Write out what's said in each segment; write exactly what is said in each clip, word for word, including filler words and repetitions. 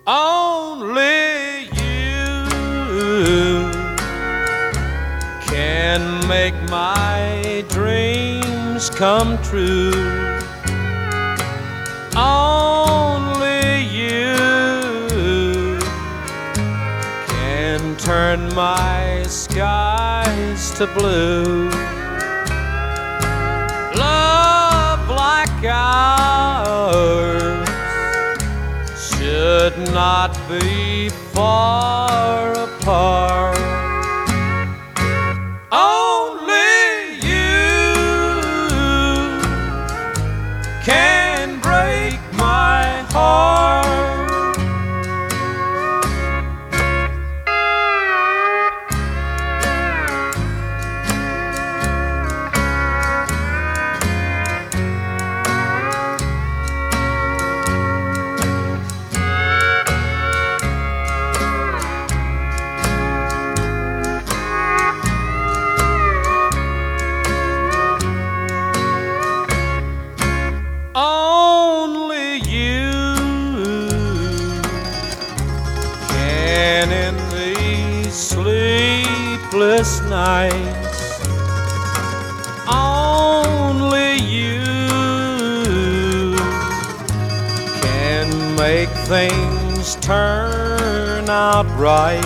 Only you can make my dreams come true. Only you can turn my skies to blue. Love like ours should not be far apart. Only you can break my heart. Only you can in these sleepless nights. Only you can make things turn out right.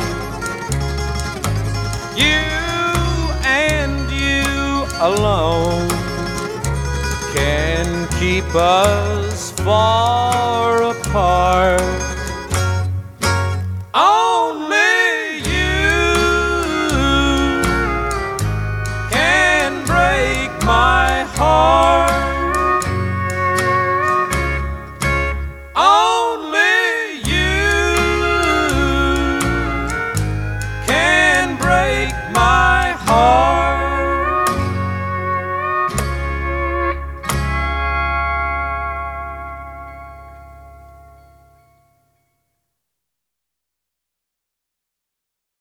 You and you alone can keep us far apart.